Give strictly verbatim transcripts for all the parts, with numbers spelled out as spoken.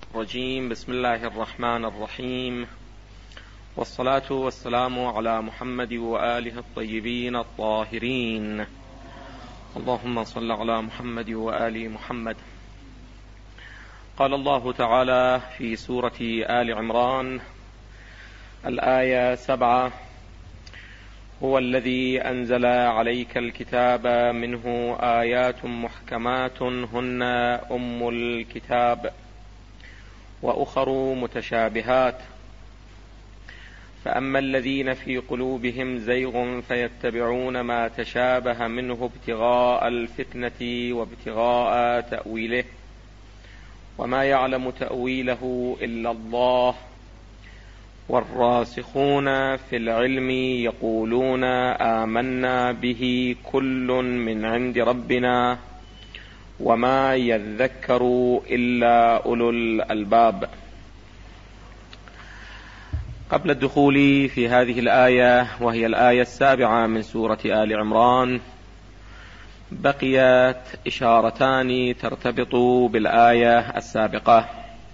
الرجيم. بسم الله الرحمن الرحيم، والصلاة والسلام على محمد وآله الطيبين الطاهرين. اللهم صل على محمد وآل محمد. قال الله تعالى في سورة آل عمران الآية سبعة: هو الذي أنزل عليك الكتاب منه آيات محكمات هن أم الكتاب وأخر متشابهات، فأما الذين في قلوبهم زيغ فيتبعون ما تشابه منه ابتغاء الفتنة وابتغاء تأويله، وما يعلم تأويله إلا الله، والراسخون في العلم يقولون آمنا به كل من عند ربنا وما يذكر إلا أولو الألباب. قبل الدخول في هذه الآية، وهي الآية السابعة من سورة آل عمران، بقيت إشارتان ترتبط بالآية السابقة.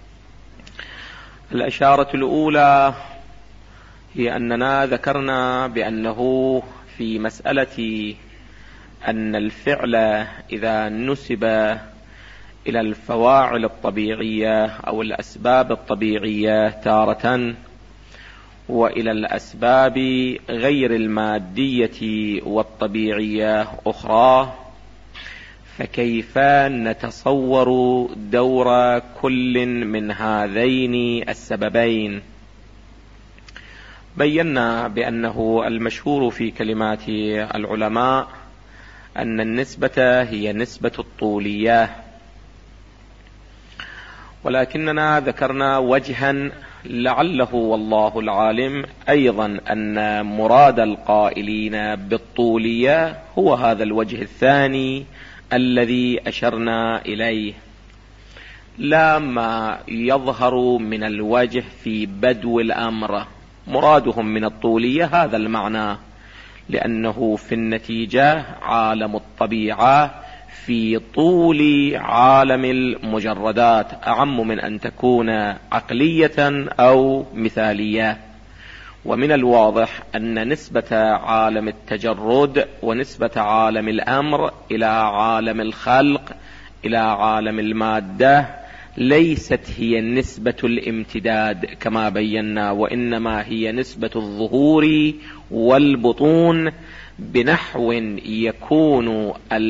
الإشارة الأولى هي أننا ذكرنا بأنه في مسألة أن الفعل إذا نسب إلى الفواعل الطبيعية أو الأسباب الطبيعية تارة، وإلى الأسباب غير المادية والطبيعية أخرى، فكيف نتصور دور كل من هذين السببين؟ بينا بأنه المشهور في كلمات العلماء أن النسبة هي نسبة الطولية، ولكننا ذكرنا وجها لعله والله العالم أيضا أن مراد القائلين بالطولية هو هذا الوجه الثاني الذي أشرنا إليه، لا ما يظهر من الوجه في بدو الأمر. مرادهم من الطولية هذا المعنى، لأنه في النتيجة عالم الطبيعة في طول عالم المجردات أعم من أن تكون عقلية أو مثالية. ومن الواضح أن نسبة عالم التجرد ونسبة عالم الأمر إلى عالم الخلق إلى عالم المادة ليست هي نسبة الامتداد كما بينا، وإنما هي نسبة الظهور والبطون، بنحو يكون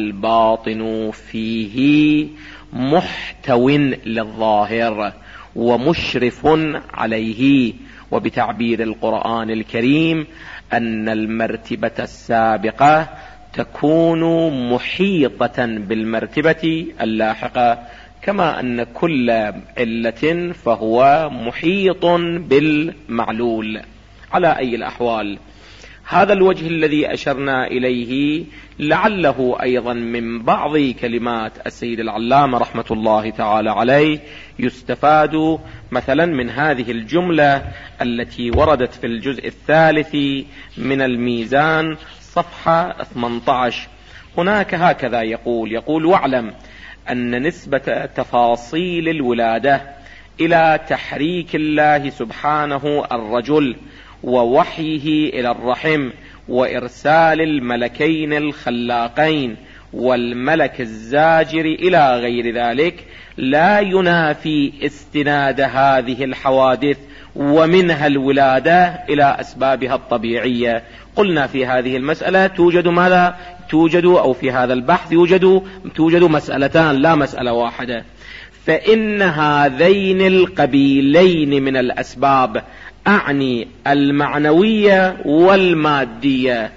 الباطن فيه محتو للظاهر ومشرف عليه. وبتعبير القرآن الكريم أن المرتبة السابقة تكون محيطة بالمرتبة اللاحقة، كما أن كل علة فهو محيط بالمعلول. على أي الأحوال، هذا الوجه الذي أشرنا إليه لعله أيضا من بعض كلمات السيد العلامة رحمة الله تعالى عليه يستفاد مثلا من هذه الجملة التي وردت في الجزء الثالث من الميزان صفحة ثمانية عشر. هناك هكذا يقول يقول واعلم أن نسبة تفاصيل الولادة إلى تحريك الله سبحانه الرجل ووحيه إلى الرحم وإرسال الملكين الخلاقين والملك الزاجر إلى غير ذلك لا ينافي استناد هذه الحوادث ومنها الولادة إلى أسبابها الطبيعية. قلنا في هذه المسألة توجد ماذا؟ توجد أو في هذا البحث يوجد توجد مسألتان لا مسألة واحدة. فإن هذين القبيلين من الأسباب، أعني المعنوية والمادية،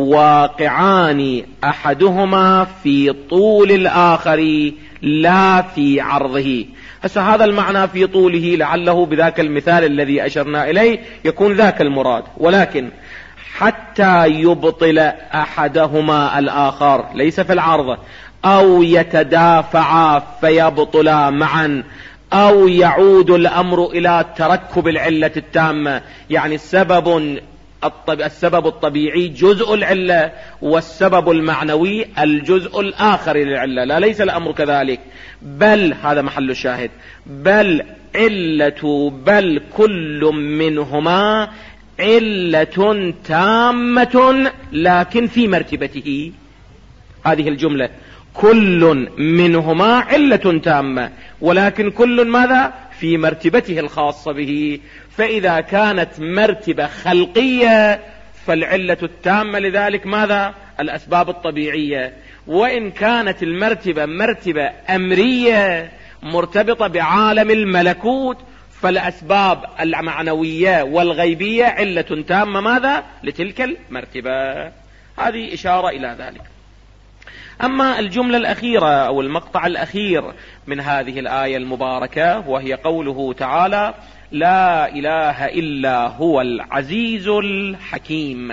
واقعان أحدهما في طول الآخر لا في عرضه. هسه هذا المعنى في طوله لعله بذاك المثال الذي أشرنا إليه يكون ذاك المراد، ولكن حتى يبطل أحدهما الآخر ليس في العرض، أو يتدافعا فيبطلا معا، أو يعود الأمر إلى تركب العلة التامة، يعني سبب السبب الطبيعي جزء العلة، والسبب المعنوي الجزء الآخر للعلة. لا، ليس الأمر كذلك، بل هذا محل الشاهد، بل علة بل كل منهما علة تامة لكن في مرتبته. هذه الجملة كل منهما علة تامة، ولكن كل ماذا؟ في مرتبته الخاصة به. فإذا كانت مرتبة خلقية فالعلة التامة لذلك ماذا؟ الأسباب الطبيعية. وإن كانت المرتبة مرتبة أمرية مرتبطة بعالم الملكوت فالأسباب المعنوية والغيبية علة تامة ماذا؟ لتلك المرتبة. هذه إشارة إلى ذلك. أما الجملة الأخيرة أو المقطع الأخير من هذه الآية المباركة وهي قوله تعالى: لا إله إلا هو العزيز الحكيم.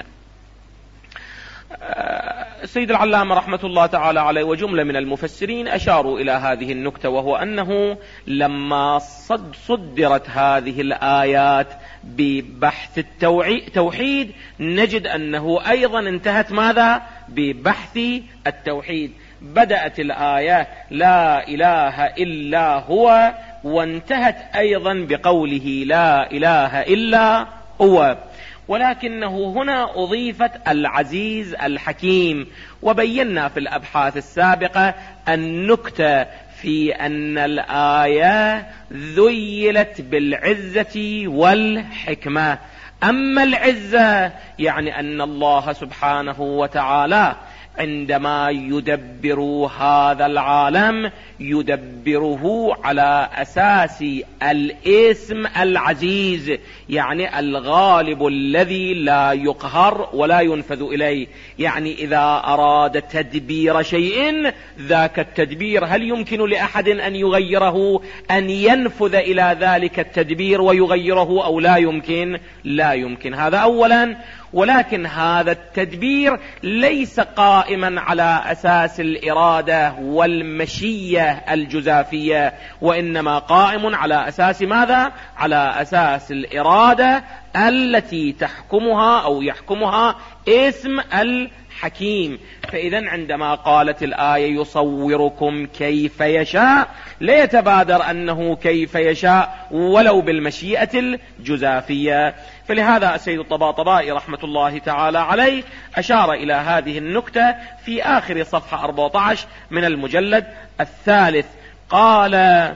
السيد العلامة رحمة الله تعالى عليه وجملة من المفسرين أشاروا إلى هذه النكتة، وهو أنه لما صد صدرت هذه الآيات ببحث التوحيد نجد أنه أيضا انتهت ماذا؟ ببحث التوحيد. بدأت الآية لا إله إلا هو، وانتهت أيضا بقوله لا إله إلا هو، ولكنه هنا أضيفت العزيز الحكيم. وبينا في الأبحاث السابقة النكتة في أن الآية ذيلت بالعزة والحكمة. أما العزة يعني أن الله سبحانه وتعالى عندما يدبر هذا العالم يدبره على أساس الاسم العزيز، يعني الغالب الذي لا يقهر ولا ينفذ إليه. يعني إذا أراد تدبير شيء ذاك التدبير هل يمكن لأحد أن يغيره، أن ينفذ إلى ذلك التدبير ويغيره أو لا يمكن؟ لا يمكن. هذا أولا. ولكن هذا التدبير ليس قائما على أساس الإرادة والمشية الجزافية، وإنما قائم على أساس ماذا؟ على أساس الإرادة التي تحكمها أو يحكمها اسم الحكيم. فإذا عندما قالت الآية يصوركم كيف يشاء لا يتبادر أنه كيف يشاء ولو بالمشيئة الجزافية. فلهذا السيد الطباطبائي رحمة الله تعالى عليه أشار إلى هذه النكتة في آخر صفحة أربعة عشر من المجلد الثالث. قال: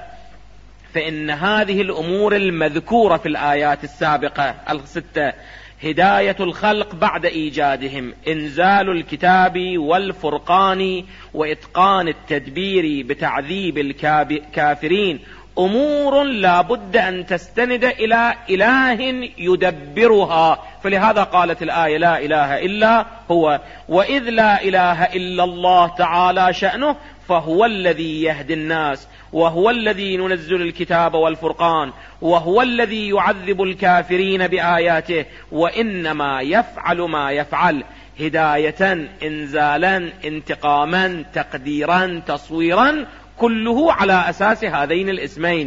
فإن هذه الأمور المذكورة في الآيات السابقة الستة: هداية الخلق بعد إيجادهم، إنزال الكتاب والفرقان، وإتقان التدبير بتعذيب الكافرين، أمور لا بد أن تستند إلى إله يدبرها. فلهذا قالت الآية لا إله إلا هو. وإذ لا إله إلا الله تعالى شأنه فهو الذي يهدي الناس، وهو الذي ينزل الكتاب والفرقان، وهو الذي يعذب الكافرين بآياته، وإنما يفعل ما يفعل هداية، إنزالا، انتقاما، تقديرا، تصويرا، كله على أساس هذين الاسمين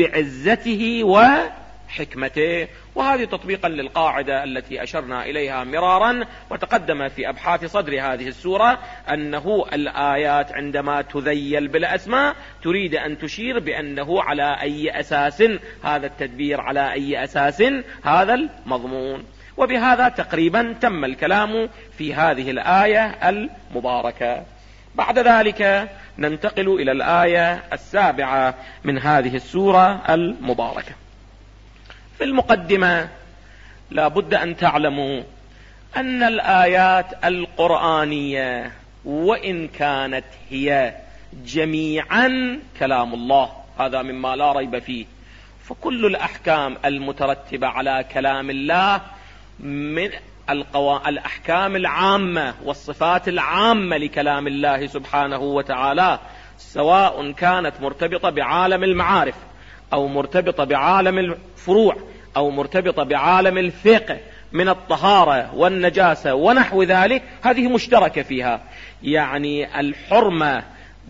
بعزته وحكمته. وهذه تطبيقا للقاعدة التي أشرنا إليها مرارا وتقدم في أبحاث صدر هذه السورة، أنه الآيات عندما تذيل بالأسماء تريد أن تشير بأنه على أي أساس هذا التدبير، على أي أساس هذا المضمون. وبهذا تقريبا تم الكلام في هذه الآية المباركة. بعد ذلك ننتقل إلى الآية السابعة من هذه السورة المباركة. في المقدمة لا بد أن تعلموا أن الآيات القرآنية وإن كانت هي جميعا كلام الله، هذا مما لا ريب فيه، فكل الأحكام المترتبة على كلام الله من القوا... الأحكام العامة والصفات العامة لكلام الله سبحانه وتعالى، سواء كانت مرتبطة بعالم المعارف أو مرتبطة بعالم الفروع أو مرتبطة بعالم الفقه من الطهارة والنجاسة ونحو ذلك، هذه مشتركة فيها. يعني الحرمة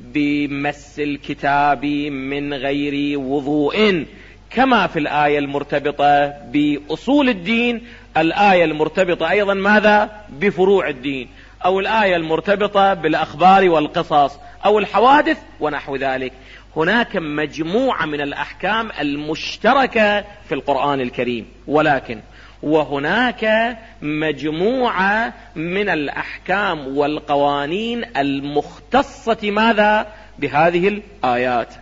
بمس الكتاب من غير وضوء كما في الآية المرتبطة بأصول الدين، الآية المرتبطة أيضا ماذا بفروع الدين، أو الآية المرتبطة بالأخبار والقصص أو الحوادث ونحو ذلك. هناك مجموعة من الأحكام المشتركة في القرآن الكريم، ولكن وهناك مجموعة من الأحكام والقوانين المختصة ماذا بهذه الآيات.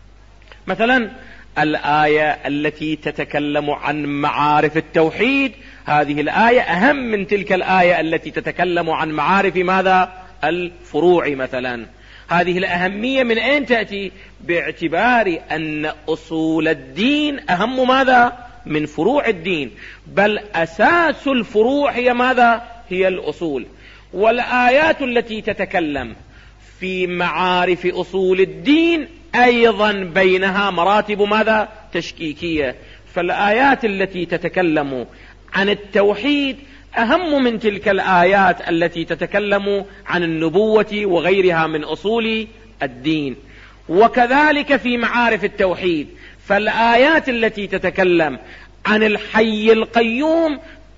مثلا الآية التي تتكلم عن معارف التوحيد، هذه الآية أهم من تلك الآية التي تتكلم عن معارف ماذا الفروع. مثلا هذه الأهمية من أين تأتي؟ باعتبار أن أصول الدين أهم ماذا من فروع الدين، بل أساس الفروع هي ماذا هي الأصول. والآيات التي تتكلم في معارف أصول الدين أيضا بينها مراتب ماذا تشكيكية. فالآيات التي تتكلم عن التوحيد أهم من تلك الآيات التي تتكلم عن النبوة وغيرها من أصول الدين. وكذلك في معارف التوحيد، فالآيات التي تتكلم عن الحي القيوم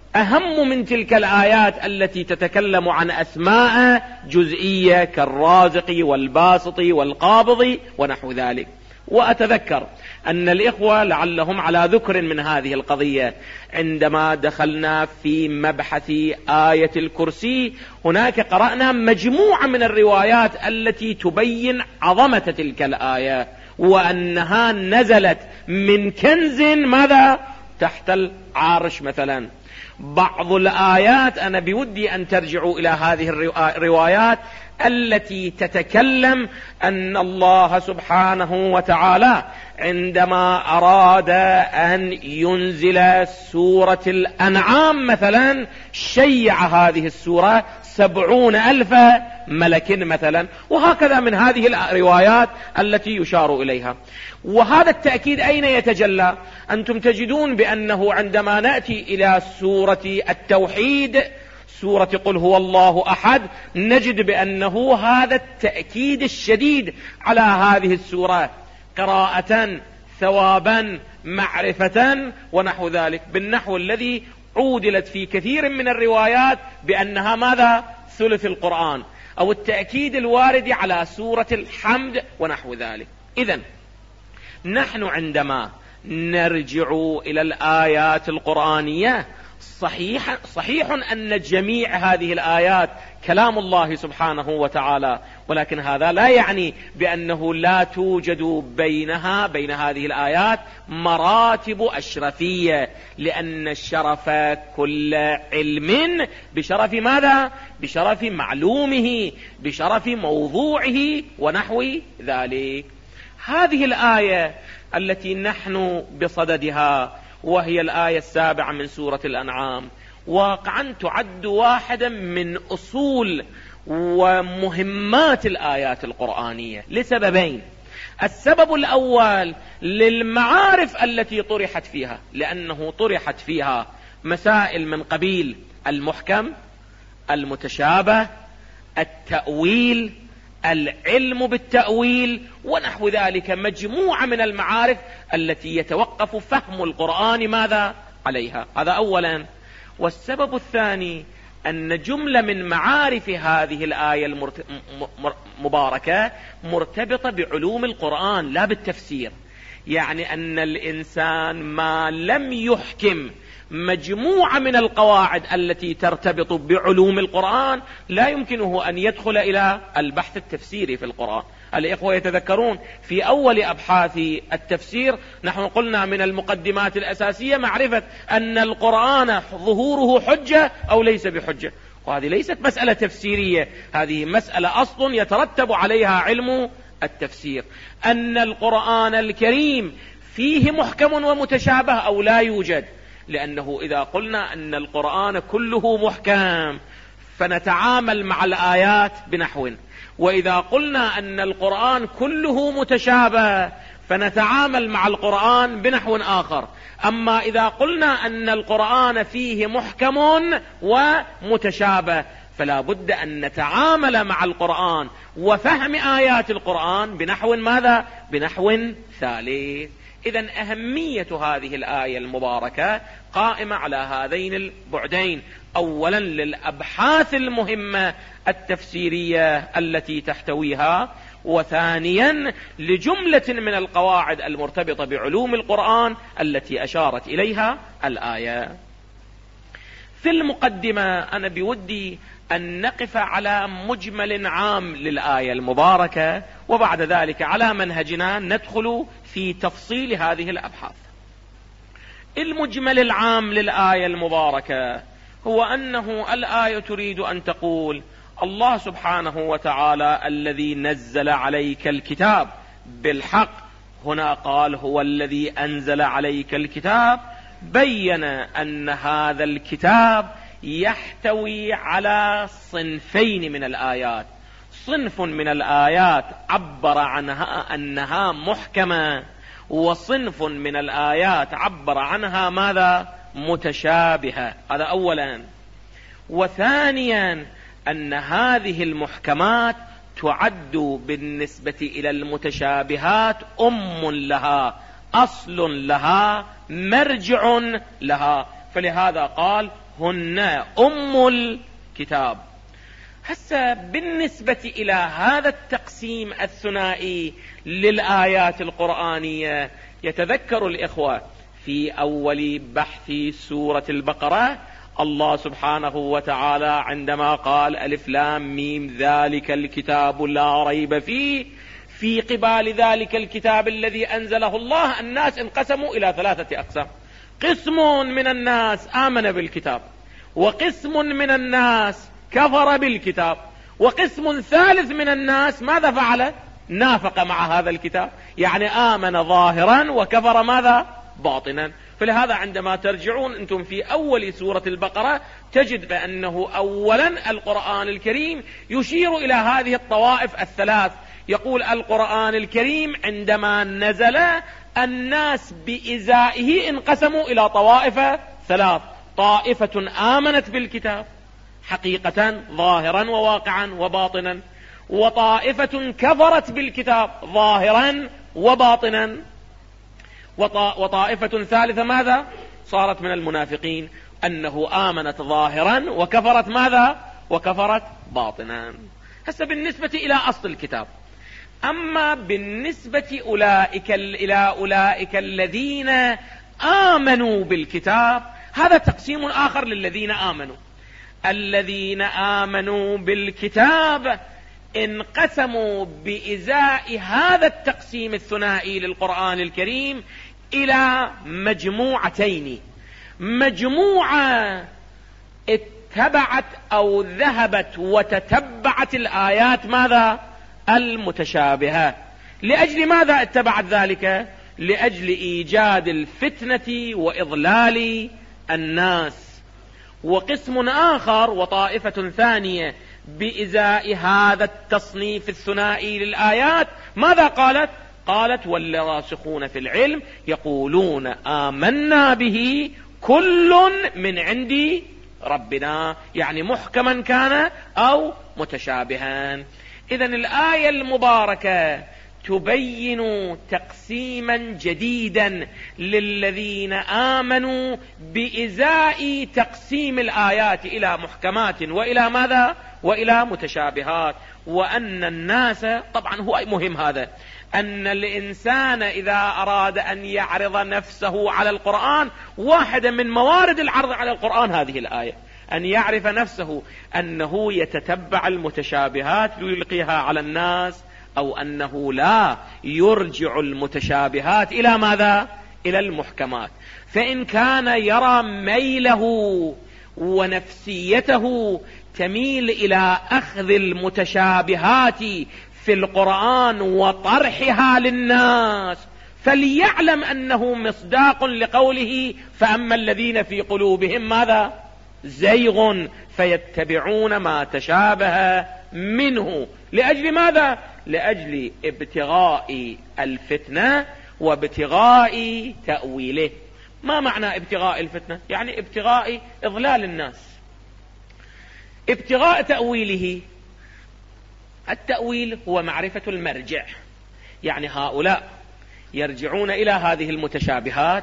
أهم من تلك الآيات التي تتكلم عن أسماء جزئية كالرازق والباسط والقابض ونحو ذلك. وأتذكر أن الإخوة لعلهم على ذكر من هذه القضية عندما دخلنا في مبحث آية الكرسي، هناك قرأنا مجموعة من الروايات التي تبين عظمة تلك الآية، وأنها نزلت من كنز ماذا تحت العرش. مثلا بعض الآيات أنا بودي أن ترجعوا إلى هذه الروايات التي تتكلم أن الله سبحانه وتعالى عندما أراد أن ينزل سورة الأنعام مثلا شيع هذه السورة سبعون ألف ملك مثلا، وهكذا من هذه الروايات التي يشار إليها. وهذا التأكيد أين يتجلى؟ أنتم تجدون بأنه عندما نأتي إلى سورة التوحيد، سورة قل هو الله أحد، نجد بأنه هذا التأكيد الشديد على هذه السورة قراءة ثوابا معرفة ونحو ذلك، بالنحو الذي عودلت في كثير من الروايات بأنها ماذا ثلث القرآن، أو التأكيد الوارد على سورة الحمد ونحو ذلك. إذن نحن عندما نرجع إلى الآيات القرآنية صحيح, صحيح أن جميع هذه الآيات كلام الله سبحانه وتعالى، ولكن هذا لا يعني بأنه لا توجد بينها بين هذه الآيات مراتب أشرفية، لأن الشرف كل علم بشرف ماذا؟ بشرف معلومه، بشرف موضوعه ونحو ذلك. هذه الآية التي نحن بصددها وهي الآية السابعة من سورة الأنعام واقعا تعد واحدا من أصول ومهمات الآيات القرآنية لسببين. السبب الأول للمعارف التي طرحت فيها، لأنه طرحت فيها مسائل من قبيل المحكم، المتشابه، التأويل، العلم بالتأويل ونحو ذلك، مجموعة من المعارف التي يتوقف فهم القرآن ماذا عليها. هذا أولا. والسبب الثاني أن جملة من معارف هذه الآية المباركة مرتبطة بعلوم القرآن لا بالتفسير، يعني أن الإنسان ما لم يحكم مجموعة من القواعد التي ترتبط بعلوم القرآن لا يمكنه أن يدخل إلى البحث التفسيري في القرآن. الإخوة يتذكرون في أول أبحاث التفسير نحن قلنا من المقدمات الأساسية معرفة أن القرآن ظهوره حجة أو ليس بحجة، وهذه ليست مسألة تفسيرية، هذه مسألة أصل يترتب عليها علم التفسير. أن القرآن الكريم فيه محكم ومتشابه أو لا يوجد، لأنه إذا قلنا أن القرآن كله محكم فنتعامل مع الآيات بنحو، وإذا قلنا أن القرآن كله متشابه فنتعامل مع القرآن بنحو آخر. أما إذا قلنا أن القرآن فيه محكم ومتشابه فلا بد أن نتعامل مع القرآن وفهم آيات القرآن بنحو ماذا؟ بنحو ثالث. إذن أهمية هذه الآية المباركة قائمة على هذين البعدين: أولا للأبحاث المهمة التفسيرية التي تحتويها، وثانيا لجملة من القواعد المرتبطة بعلوم القرآن التي أشارت إليها الآية. في المقدمة أنا بودي أن نقف على مجمل عام للآية المباركة، وبعد ذلك على منهجنا ندخل في تفصيل هذه الأبحاث. المجمل العام للآية المباركة هو أنه الآية تريد أن تقول: الله سبحانه وتعالى الذي نزل عليك الكتاب بالحق، هنا قال هو الذي أنزل عليك الكتاب، بين أن هذا الكتاب يحتوي على صنفين من الآيات: صنف من الآيات عبر عنها أنها محكمة، وصنف من الآيات عبر عنها ماذا؟ متشابهة. هذا أولا. وثانيا أن هذه المحكمات تعد بالنسبة إلى المتشابهات أم لها، أصل لها، مرجع لها، فلهذا قال هن أم الكتاب. هسه بالنسبة إلى هذا التقسيم الثنائي للآيات القرآنية، يتذكر الإخوة في أول بحث سورة البقرة الله سبحانه وتعالى عندما قال ألف لام ميم ذلك الكتاب لا ريب فيه، في قبال ذلك الكتاب الذي أنزله الله الناس انقسموا إلى ثلاثة أقسام: قسم من الناس آمن بالكتاب، وقسم من الناس كفر بالكتاب، وقسم ثالث من الناس ماذا فعل؟ نافق مع هذا الكتاب، يعني آمن ظاهرا وكفر ماذا؟ باطنا. فلهذا عندما ترجعون أنتم في أول سورة البقرة تجد بأنه أولا القرآن الكريم يشير إلى هذه الطوائف الثلاث. يقول القرآن الكريم عندما نزل الناس بإزائه انقسموا إلى طوائف ثلاث: طائفة آمنت بالكتاب حقيقة ظاهرا وواقعا وباطنا، وطائفة كفرت بالكتاب ظاهرا وباطنا، وطائفة ثالثة ماذا؟ صارت من المنافقين، أنه آمنت ظاهرا وكفرت ماذا؟ وكفرت باطنا. هسه بالنسبة إلى أصل الكتاب. أما بالنسبة أولئك إلى أولئك الذين آمنوا بالكتاب، هذا تقسيم آخر للذين آمنوا. الذين آمنوا بالكتاب انقسموا بإزاء هذا التقسيم الثنائي للقرآن الكريم إلى مجموعتين: مجموعة اتبعت أو ذهبت وتتبعت الآيات ماذا؟ المتشابهة. لأجل ماذا اتبعت ذلك؟ لأجل إيجاد الفتنة وإضلال الناس. وقسم آخر وطائفة ثانية بإزاء هذا التصنيف الثنائي للآيات ماذا قالت؟ قالت والراسخون في العلم يقولون آمنا به كل من عند ربنا، يعني محكما كان أو متشابها. إذن الآية المباركة تبين تقسيما جديدا للذين آمنوا بإزاء تقسيم الآيات إلى محكمات وإلى ماذا؟ وإلى متشابهات. وأن الناس، طبعا هو مهم هذا، أن الإنسان إذا أراد أن يعرض نفسه على القرآن، واحدة من موارد العرض على القرآن هذه الآية، أن يعرف نفسه أنه يتتبع المتشابهات ليلقيها على الناس، أو أنه لا يرجع المتشابهات إلى ماذا؟ إلى المحكمات. فإن كان يرى ميله ونفسيته تميل إلى أخذ المتشابهات في القرآن وطرحها للناس، فليعلم أنه مصداق لقوله فأما الذين في قلوبهم ماذا؟ زيغ فيتبعون ما تشابه منه. لأجل ماذا؟ لأجل ابتغاء الفتنة وابتغاء تأويله. ما معنى ابتغاء الفتنة؟ يعني ابتغاء إضلال الناس. ابتغاء تأويله، التأويل هو معرفة المرجع، يعني هؤلاء يرجعون إلى هذه المتشابهات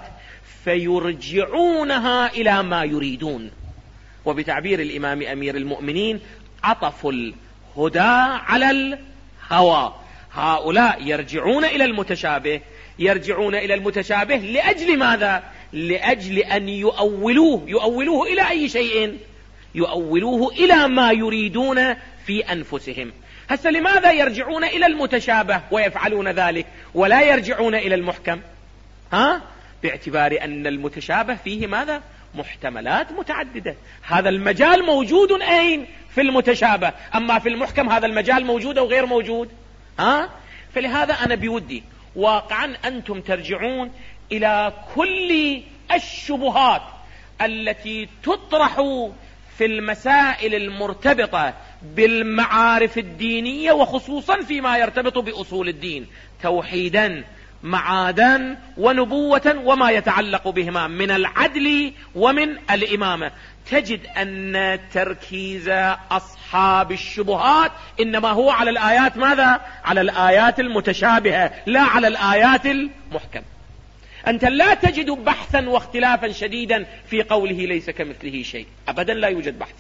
فيرجعونها إلى ما يريدون. وبتعبير الإمام أمير المؤمنين عطفوا الهدى على الهوى. هؤلاء يرجعون إلى المتشابه، يرجعون إلى المتشابه لأجل ماذا؟ لأجل أن يؤولوه. يؤولوه إلى أي شيء؟ يؤولوه إلى ما يريدون في أنفسهم. هسه لماذا يرجعون إلى المتشابه ويفعلون ذلك ولا يرجعون إلى المحكم؟ ها؟ باعتبار أن المتشابه فيه ماذا؟ محتملات متعددة. هذا المجال موجود أين؟ في المتشابه. أما في المحكم هذا المجال موجود أو غير موجود؟ ها؟ فلهذا أنا بودي واقعا أنتم ترجعون إلى كل الشبهات التي تطرح في المسائل المرتبطة بالمعارف الدينية، وخصوصا فيما يرتبط بأصول الدين، توحيدا معادا ونبوة وما يتعلق بهما من العدل ومن الإمامة. تجد أن تركيز أصحاب الشبهات إنما هو على الآيات ماذا؟ على الآيات المتشابهة لا على الآيات المحكمة. أنت لا تجد بحثا واختلافا شديدا في قوله ليس كمثله شيء، أبدا لا يوجد بحث.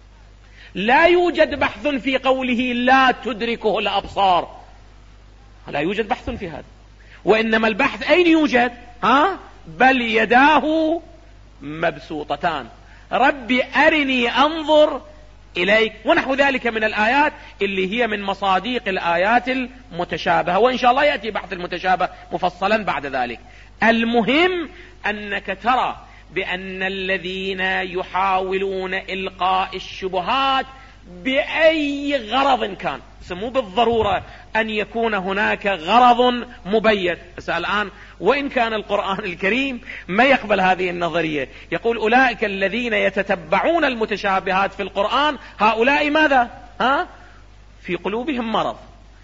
لا يوجد بحث في قوله لا تدركه الأبصار، لا يوجد بحث في هذا. وإنما البحث أين يوجد؟ ها؟ بل يداه مبسوطتان، ربي أرني أنظر إليك، ونحو ذلك من الآيات اللي هي من مصاديق الآيات المتشابهة. وإن شاء الله يأتي بحث المتشابه مفصلا بعد ذلك. المهم أنك ترى بأن الذين يحاولون إلقاء الشبهات بأي غرض كان، مو بالضرورة أن يكون هناك غرض مبين. بس الآن وإن كان القرآن الكريم ما يقبل هذه النظرية، يقول أولئك الذين يتتبعون المتشابهات في القرآن هؤلاء ماذا؟ ها؟ في قلوبهم مرض،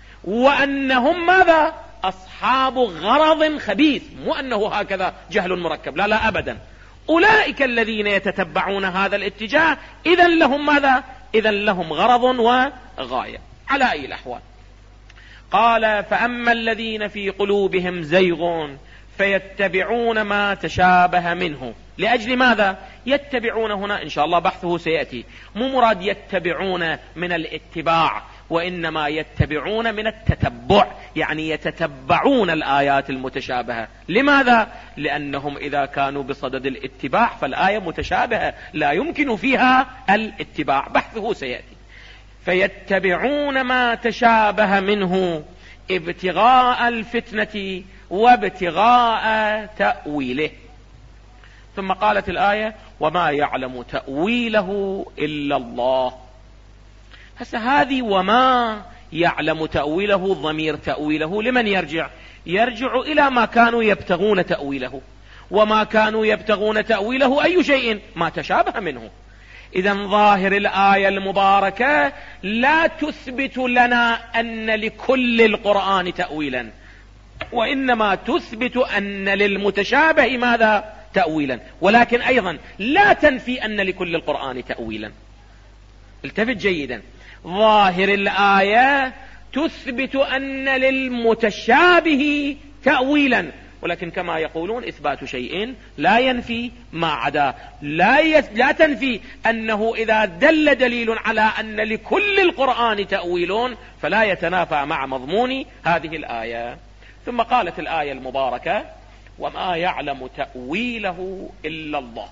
وأنهم ماذا؟ أصحاب غرض خبيث. مو أنه هكذا جهل مركب، لا لا أبدا. أولئك الذين يتتبعون هذا الاتجاه إذن لهم ماذا؟ إذن لهم غرض وغاية. على أي الأحوال قال فأما الذين في قلوبهم زيغ فيتبعون ما تشابه منه. لأجل ماذا يتبعون هنا؟ إن شاء الله بحثه سيأتي. مو مراد يتبعون من الاتباع، وإنما يتبعون من التتبع، يعني يتتبعون الآيات المتشابهة. لماذا؟ لأنهم إذا كانوا بصدد الاتباع فالآية متشابهة لا يمكن فيها الاتباع. بحثه سيأتي. فيتبعون ما تشابه منه ابتغاء الفتنة وابتغاء تأويله. ثم قالت الآية وما يعلم تأويله إلا الله. هسه هذه وما يعلم تأويله، ضمير تأويله لمن يرجع؟ يرجع إلى ما كانوا يبتغون تأويله، وما كانوا يبتغون تأويله أي شيء؟ ما تشابه منه. إذن ظاهر الآية المباركة لا تثبت لنا أن لكل القرآن تأويلا، وإنما تثبت أن للمتشابه ماذا؟ تأويلا. ولكن أيضا لا تنفي أن لكل القرآن تأويلا. التفت جيدا. ظاهر الآية تثبت أن للمتشابه تأويلا، ولكن كما يقولون إثبات شيء لا ينفي ما عداه. لا, يس... لا تنفي أنه إذا دل دليل على أن لكل القرآن تأويل فلا يتنافى مع مضمون هذه الآية. ثم قالت الآية المباركة وما يعلم تأويله إلا الله.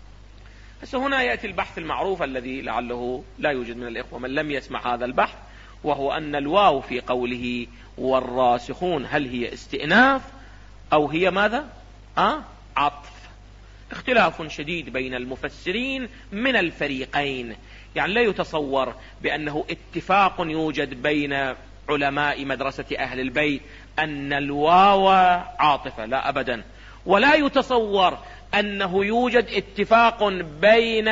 بس هنا يأتي البحث المعروف الذي لعله لا يوجد من الإخوة من لم يسمع هذا البحث، وهو أن الواو في قوله والراسخون هل هي استئناف أو هي ماذا؟ أه؟ عطف. اختلاف شديد بين المفسرين من الفريقين. يعني لا يتصور بأنه اتفاق يوجد بين علماء مدرسة أهل البيت أن الواو عاطفة، لا أبدا. ولا يتصور أنه يوجد اتفاق بين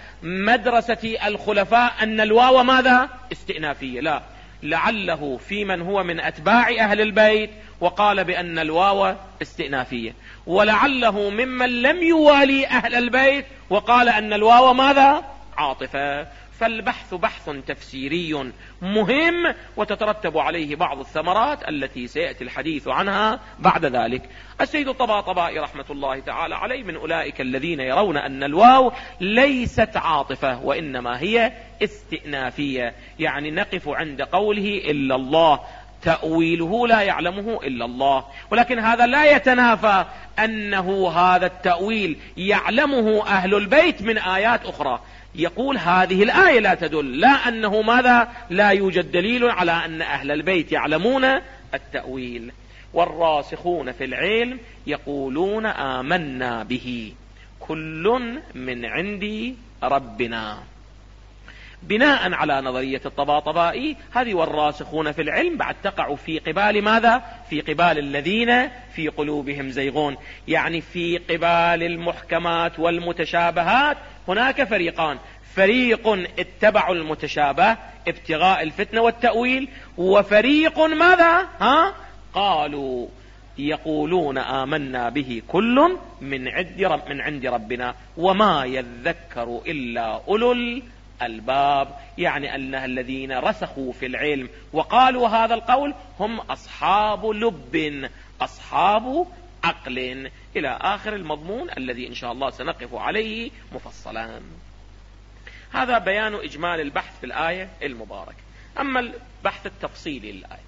مدرسة الخلفاء أن الواو ماذا؟ استئنافية، لا. لعله في من هو من أتباع أهل البيت وقال بأن الواو استئنافية، ولعله ممن لم يوالي أهل البيت وقال أن الواو ماذا؟ عاطفة. فالبحث بحث تفسيري مهم وتترتب عليه بعض الثمرات التي سيأتي الحديث عنها بعد ذلك. السيد الطباطبائي رحمة الله تعالى عليه من أولئك الذين يرون أن الواو ليست عاطفة وإنما هي استئنافية، يعني نقف عند قوله إلا الله، تأويله لا يعلمه إلا الله، ولكن هذا لا يتنافى أنه هذا التأويل يعلمه أهل البيت من آيات أخرى. يقول هذه الآية لا تدل، لا أنه ماذا لا يوجد دليل على أن أهل البيت يعلمون التأويل. والراسخون في العلم يقولون آمنا به كل من عند ربنا. بناء على نظرية الطباطبائي هذه والراسخون في العلم بعد تقع في قبال ماذا؟ في قبال الذين في قلوبهم زيغون، يعني في قبال المحكمات والمتشابهات هناك فريقان، فريق اتبعوا المتشابه ابتغاء الفتنة والتأويل، وفريق ماذا؟ ها؟ قالوا يقولون آمنا به كل من عند رب من عند ربنا وما يذكر إلا أولو الباب، يعني أن الذين رسخوا في العلم وقالوا هذا القول هم أصحاب لب أصحاب عقل، إلى آخر المضمون الذي إن شاء الله سنقف عليه مفصلا. هذا بيان إجمال البحث في الآية المباركة. أما البحث التفصيلي للآية،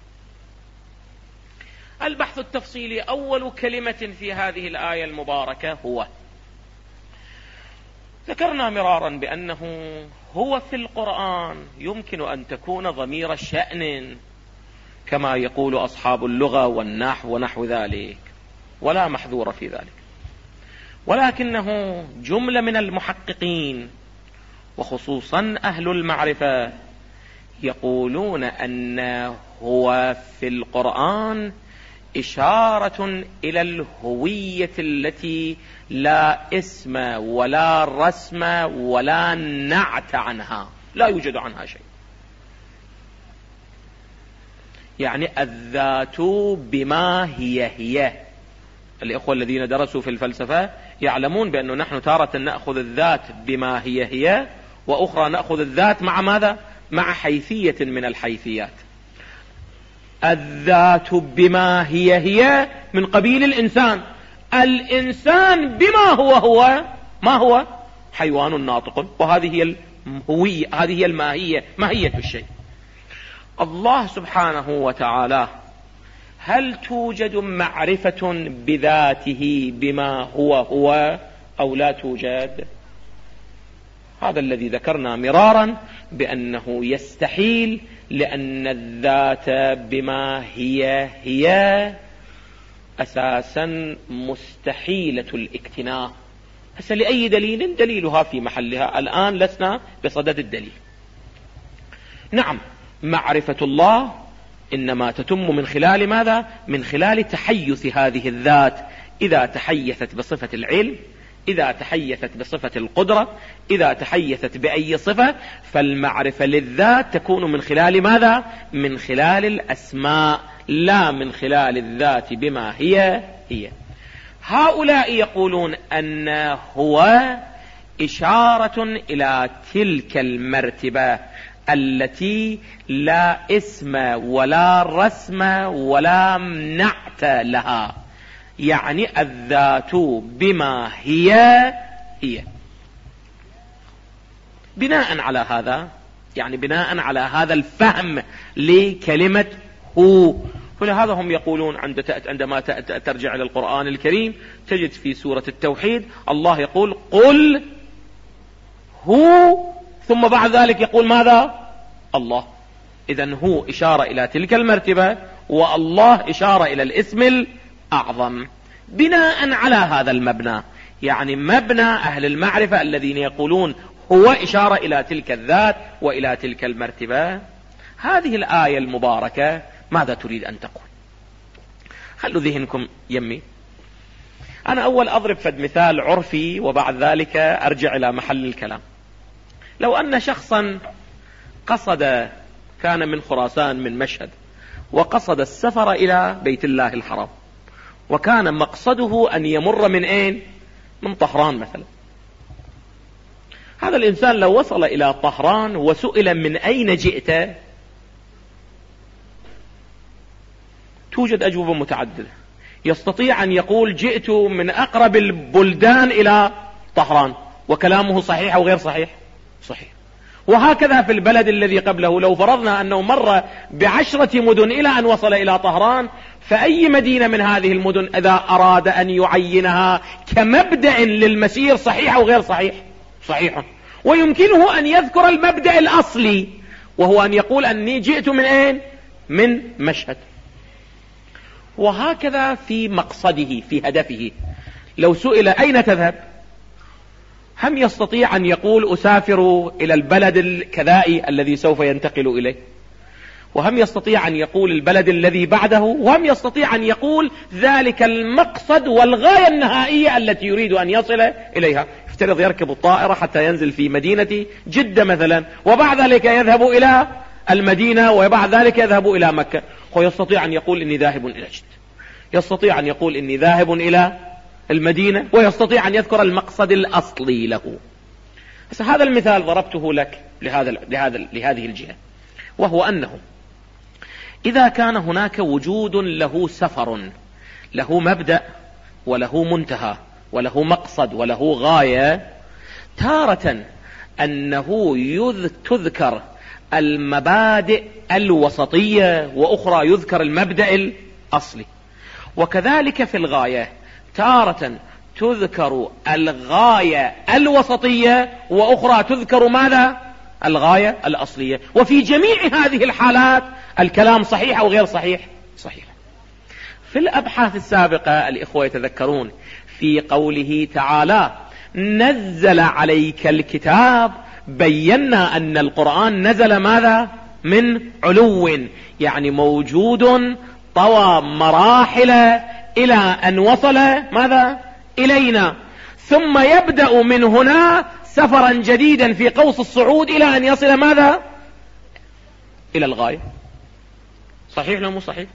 البحث التفصيلي أول كلمة في هذه الآية المباركة هو. ذكرنا مرارا بأنه هو في القرآن يمكن أن تكون ضمير الشأن كما يقول أصحاب اللغة والنحو ونحو ذلك، ولا محذور في ذلك، ولكنه جملة من المحققين وخصوصا أهل المعرفة يقولون أن هو في القرآن إشارة إلى الهوية التي لا اسم ولا رسم ولا نعت عنها، لا يوجد عنها شيء. يعني الذات بما هي هي. الإخوة الذين درسوا في الفلسفة يعلمون بأنه نحن تارة نأخذ الذات بما هي هي، وأخرى نأخذ الذات مع ماذا؟ مع حيثية من الحيثيات. الذات بما هي هي من قبيل الإنسان، الإنسان بما هو هو ما هو؟ حيوان ناطق، وهذه هي الهوية، هذه هي الماهية، ماهية الشيء. الله سبحانه وتعالى هل توجد معرفة بذاته بما هو هو أو لا توجد؟ هذا الذي ذكرنا مرارا بأنه يستحيل، لأن الذات بما هي هي أساسا مستحيلة الاكتناء. هسه لأي دليل؟ دليلها في محلها، الآن لسنا بصدد الدليل. نعم، معرفة الله إنما تتم من خلال ماذا؟ من خلال تحيث هذه الذات، إذا تحيثت بصفة العلم، إذا تحيثت بصفة القدرة، إذا تحيثت بأي صفة، فالمعرفة للذات تكون من خلال ماذا؟ من خلال الأسماء، لا من خلال الذات بما هي هي. هؤلاء يقولون أن هو إشارة إلى تلك المرتبة التي لا اسم ولا رسم ولا نعت لها، يعني الذات بما هي هي. بناء على هذا، يعني بناء على هذا الفهم لكلمة هو، ولهذا هم يقولون عندما ترجع إلى القرآن الكريم تجد في سورة التوحيد الله يقول قل هو، ثم بعد ذلك يقول ماذا؟ الله. إذن هو إشارة إلى تلك المرتبة، والله إشارة إلى الاسم الأعظم. بناء على هذا المبنى، يعني مبنى أهل المعرفة الذين يقولون هو إشارة إلى تلك الذات وإلى تلك المرتبة، هذه الآية المباركة ماذا تريد أن تقول؟ خلوا ذهنكم يمي. أنا أول أضرب فد مثال عرفي وبعد ذلك أرجع إلى محل الكلام. لو أن شخصا قصد، كان من خراسان من مشهد، وقصد السفر إلى بيت الله الحرام، وكان مقصده أن يمر من أين؟ من طهران مثلا، هذا الإنسان لو وصل إلى طهران وسئل من أين جئت، توجد أجوبة متعددة. يستطيع أن يقول جئت من أقرب البلدان إلى طهران، وكلامه صحيح أو غير صحيح؟ صحيح. وهكذا في البلد الذي قبله، لو فرضنا أنه مر بعشرة مدن إلى أن وصل إلى طهران، فأي مدينة من هذه المدن إذا أراد أن يعينها كمبدأ للمسير صحيح أو غير صحيح؟ صحيح. ويمكنه أن يذكر المبدأ الأصلي، وهو أن يقول أني جئت من أين؟ من مشهد. وهكذا في مقصده، في هدفه. لو سئل أين تذهب، هم يستطيع أن يقول أسافر إلى البلد الكذائي الذي سوف ينتقل إليه، وهم يستطيع أن يقول البلد الذي بعده، وهم يستطيع أن يقول ذلك المقصد والغاية النهائية التي يريد أن يصل إليها. يفترض يركب الطائرة حتى ينزل في مدينة جدة مثلا، وبعد ذلك يذهب إلى المدينة، وبعد ذلك يذهب إلى مكة. هو يستطيع أن يقول إني ذاهب إلى جدة، يستطيع أن يقول إني ذاهب إلى المدينة، ويستطيع أن يذكر المقصد الأصلي له. بس هذا المثال ضربته لك لهذا لهذا لهذه الجهة، وهو أنه إذا كان هناك وجود له سفر، له مبدأ وله منتهى وله مقصد وله غاية، تارة أنه تذكر المبادئ الوسطية، وأخرى يذكر المبدأ الأصلي. وكذلك في الغاية، تارة تذكر الغاية الوسطية، وأخرى تذكر ماذا؟ الغاية الأصلية. وفي جميع هذه الحالات الكلام صحيح أو غير صحيح؟ صحيح. في الأبحاث السابقة الإخوة يتذكرون في قوله تعالى نزل عليك الكتاب، بينا أن القرآن نزل ماذا؟ من علو، يعني موجود طوى مراحل إلى أن وصل ماذا؟ إلينا، ثم يبدأ من هنا سفرا جديدا في قوس الصعود إلى أن يصل ماذا؟ إلى الغاية. صحيح ولا مو صحيح؟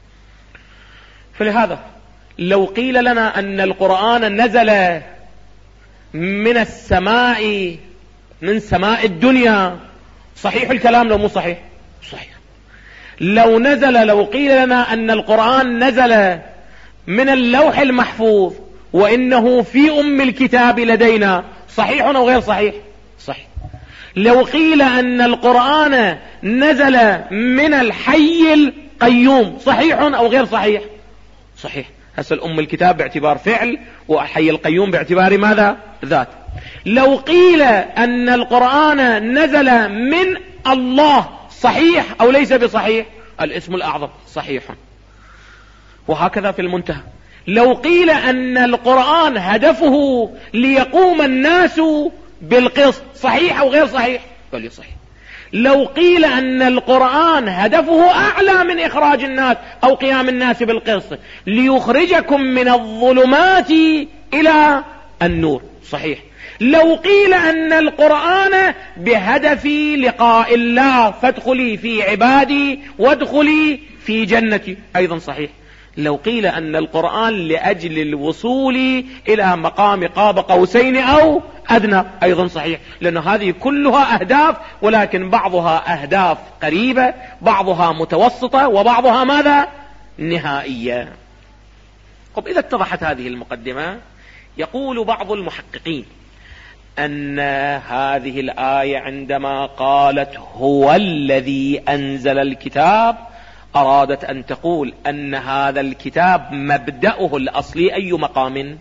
فلهذا لو قيل لنا أن القرآن نزل من السماء، من سماء الدنيا، صحيح الكلام لو مو صحيح؟ صحيح. لو نزل لو قيل لنا أن القرآن نزل من اللوح المحفوظ وإنه في أم الكتاب لدينا، صحيح أو غير صحيح؟ صحيح. لو قيل أن القرآن نزل من الحي القيوم، صحيح أو غير صحيح؟ صحيح. هسه الأم الكتاب باعتبار فعل، والحي القيوم باعتبار ماذا؟ ذات. لو قيل أن القرآن نزل من الله، صحيح أو ليس بصحيح؟ الاسم الأعظم صحيح. وهكذا في المنتهى. لو قيل أن القرآن هدفه ليقوم الناس بالقسط، صحيح أو غير صحيح؟ قال صحيح. لو قيل أن القرآن هدفه أعلى من إخراج الناس أو قيام الناس بالقسط، ليخرجكم من الظلمات إلى النور، صحيح. لو قيل أن القرآن بهدف لقاء الله، فادخلي في عبادي وادخلي في جنتي، أيضا صحيح. لو قيل أن القرآن لأجل الوصول إلى مقام قاب قوسين أو أدنى، أيضا صحيح. لأن هذه كلها أهداف، ولكن بعضها أهداف قريبة، بعضها متوسطة، وبعضها ماذا؟ نهائية. طب إذا اتضحت هذه المقدمة، يقول بعض المحققين أن هذه الآية عندما قالت هو الذي أنزل الكتاب، أرادت أن تقول أن هذا الكتاب مبدأه الأصلي أي مقام؟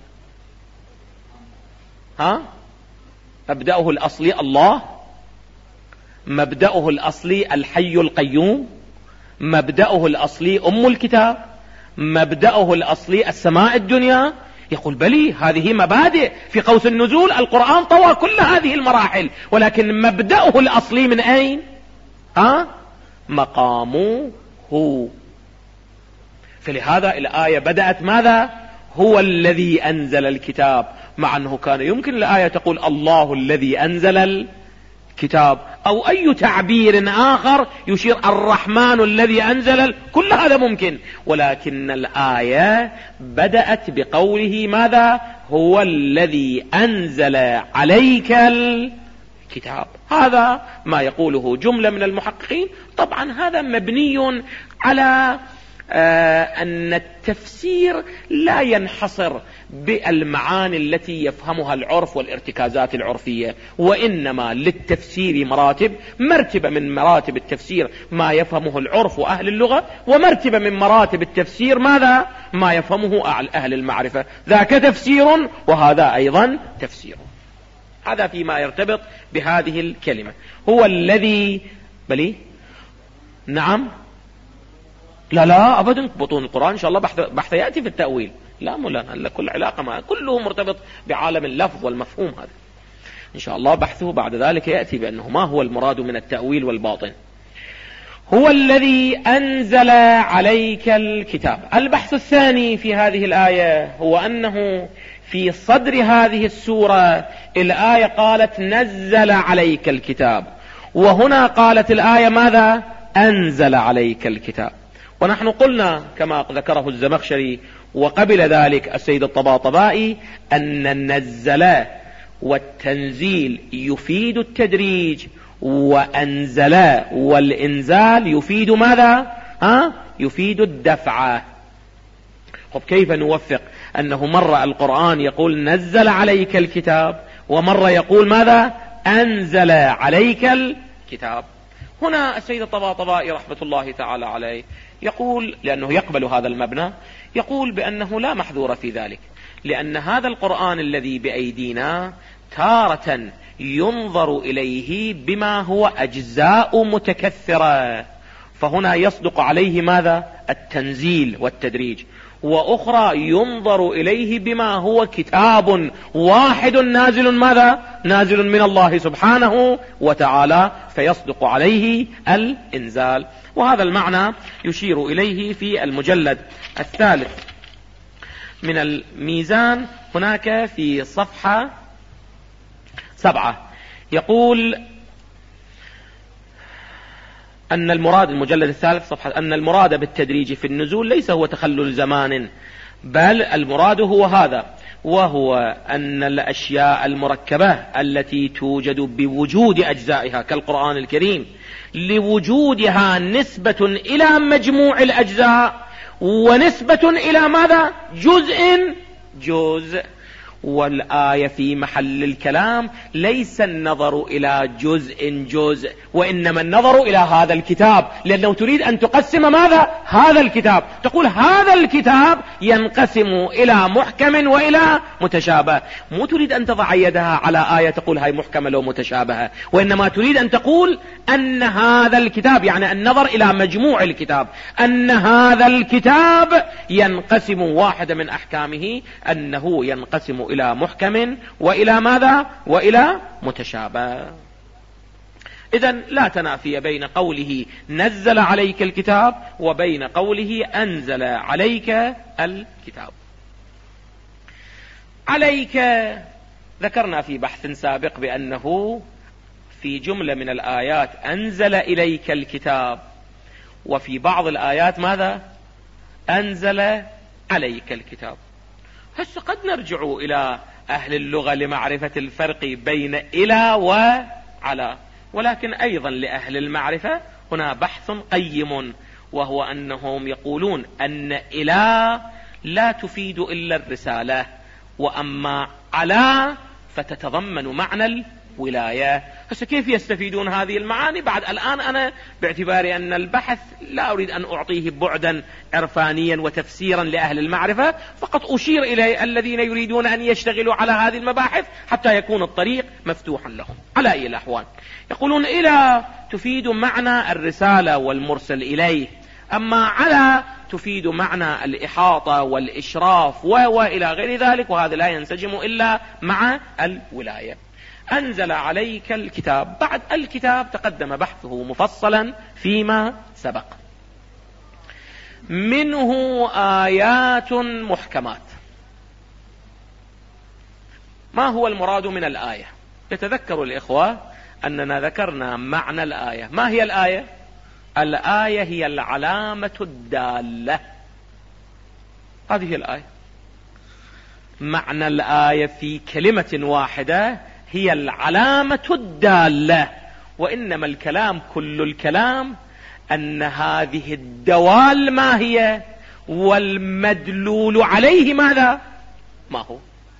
ها؟ مبدأه الأصلي الله، مبدأه الأصلي الحي القيوم، مبدأه الأصلي أم الكتاب، مبدأه الأصلي السماء الدنيا. يقول بلي، هذه مبادئ في قوس النزول، القرآن طوى كل هذه المراحل، ولكن مبدأه الأصلي من أين؟ ها؟ مقامه هو. فلهذا الآية بدأت ماذا؟ هو الذي أنزل الكتاب، مع أنه كان يمكن الآية تقول الله الذي أنزل الكتاب، أو أي تعبير آخر يشير الرحمن الذي أنزل، كل هذا ممكن. ولكن الآية بدأت بقوله ماذا؟ هو الذي أنزل عليك كتاب. هذا ما يقوله جملة من المحققين. طبعا هذا مبني على آه أن التفسير لا ينحصر بالمعاني التي يفهمها العرف والارتكازات العرفية، وإنما للتفسير مراتب. مرتبة من مراتب التفسير ما يفهمه العرف وأهل اللغة، ومرتبة من مراتب التفسير ماذا؟ ما يفهمه أهل المعرفة. ذاك تفسير وهذا أيضا تفسير. هذا فيما يرتبط بهذه الكلمة. هو الذي بلي نعم لا لا أبدا بطون القرآن إن شاء الله بحث, بحث يأتي في التأويل. لا مولانا كل علاقة ما كله مرتبط بعالم اللفظ والمفهوم. هذا إن شاء الله بحثه بعد ذلك يأتي بأنه ما هو المراد من التأويل والباطن. هو الذي أنزل عليك الكتاب. البحث الثاني في هذه الآية هو أنه في صدر هذه السورة الآية قالت نزل عليك الكتاب، وهنا قالت الآية ماذا؟ أنزل عليك الكتاب. ونحن قلنا كما ذكره الزمخشري وقبل ذلك السيد الطباطبائي أن النزل والتنزيل يفيد التدريج، وأنزل والإنزال يفيد ماذا؟ ها؟ يفيد الدفع. طب كيف نوفق أنه مرة القرآن يقول نزل عليك الكتاب، ومرة يقول ماذا؟ أنزل عليك الكتاب. هنا السيد الطباطبائي رحمة الله تعالى عليه يقول، لأنه يقبل هذا المبنى، يقول بأنه لا محذور في ذلك، لأن هذا القرآن الذي بأيدينا تارة ينظر إليه بما هو أجزاء متكثرة، فهنا يصدق عليه ماذا؟ التنزيل والتدريج، وأخرى ينظر إليه بما هو كتاب واحد نازل ماذا؟ نازل من الله سبحانه وتعالى، فيصدق عليه الإنزال. وهذا المعنى يشير إليه في المجلد الثالث من الميزان هناك في صفحة سبعة، يقول أن المراد، المجلد الثالث صفحة، أن المراد بالتدريج في النزول ليس هو تخلل زمان، بل المراد هو هذا، وهو أن الأشياء المركبة التي توجد بوجود أجزائها كالقرآن الكريم لوجودها نسبة إلى مجموع الأجزاء، ونسبة إلى ماذا؟ جزء جزء. والآية في محل الكلام ليس النظر إلى جزء جزء، وإنما النظر إلى هذا الكتاب، لأنه تريد أن تقسم ماذا؟ هذا الكتاب، تقول هذا الكتاب ينقسم إلى محكم وإلى متشابه. مو تريد أن تضع يدها على آية تقول هاي محكمة لو متشابهة، وإنما تريد أن تقول أن هذا الكتاب، يعني النظر إلى مجموع الكتاب، أن هذا الكتاب ينقسم، واحدة من أحكامه أنه ينقسم إلى محكم وإلى ماذا؟ وإلى متشابه. إذن لا تنافي بين قوله نزل عليك الكتاب وبين قوله أنزل عليك الكتاب. عليك ذكرنا في بحث سابق بأنه في جملة من الآيات أنزل إليك الكتاب، وفي بعض الآيات ماذا؟ أنزل عليك الكتاب. هسه قد نرجع إلى أهل اللغة لمعرفة الفرق بين إلى وعلى، ولكن أيضا لأهل المعرفة هنا بحث قيم، وهو أنهم يقولون أن إلى لا تفيد إلا الرسالة، وأما على فتتضمن معنى الولاية. هسه كيف يستفيدون هذه المعاني؟ بعد الآن أنا باعتباري أن البحث لا أريد أن أعطيه بعدا عرفانيا وتفسيرا لأهل المعرفة، فقط أشير إلى الذين يريدون أن يشتغلوا على هذه المباحث حتى يكون الطريق مفتوحا لهم. على أي الأحوال يقولون إلى تفيد معنى الرسالة والمرسل إليه، أما على تفيد معنى الإحاطة والإشراف وإلى غير ذلك، وهذا لا ينسجم إلا مع الولاية. أنزل عليك الكتاب، بعد الكتاب تقدم بحثه مفصلا فيما سبق. منه آيات محكمات. ما هو المراد من الآية؟ يتذكر الإخوة أننا ذكرنا معنى الآية. ما هي الآية؟ الآية هي العلامة الدالة، هذه الآية. معنى الآية في كلمة واحدة هي العلامة الدالة، وإنما الكلام كل الكلام أن هذه الدوال ما هي، والمدلول عليه ماذا؟ ما هو.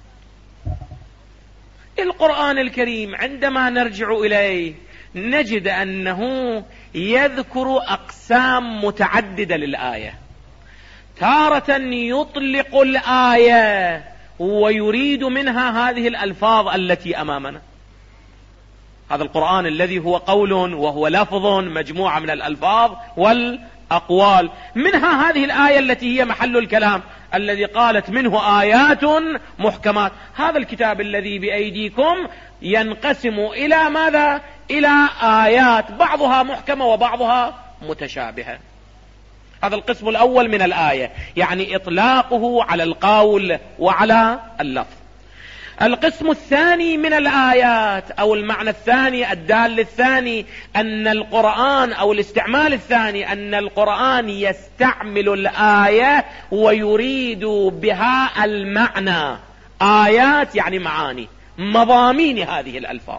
القرآن الكريم عندما نرجع إليه نجد أنه يذكر أقسام متعددة للآية. تارة يطلق الآية ويريد منها هذه الألفاظ التي أمامنا. هذا القرآن الذي هو قول وهو لفظ، مجموعة من الألفاظ والأقوال، منها هذه الآية التي هي محل الكلام الذي قالت منه آيات محكمات. هذا الكتاب الذي بأيديكم ينقسم إلى ماذا؟ إلى آيات بعضها محكمة وبعضها متشابهة. هذا القسم الأول من الآية، يعني إطلاقه على القول وعلى اللفظ. القسم الثاني من الآيات أو المعنى الثاني الدال الثاني أن القرآن أو الاستعمال الثاني أن القرآن يستعمل الآية ويريد بها المعنى. آيات يعني معاني، مضامين هذه الألفاظ.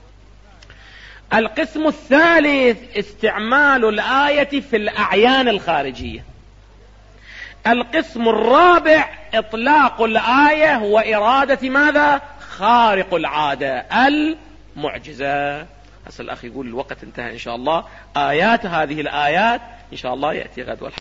القسم الثالث استعمال الآية في الأعيان الخارجية. القسم الرابع إطلاق الآية وإرادة ماذا؟ خارق العادة، المعجزة. هسه الأخ يقول الوقت انتهى إن شاء الله. آيات هذه الآيات إن شاء الله يأتي غد.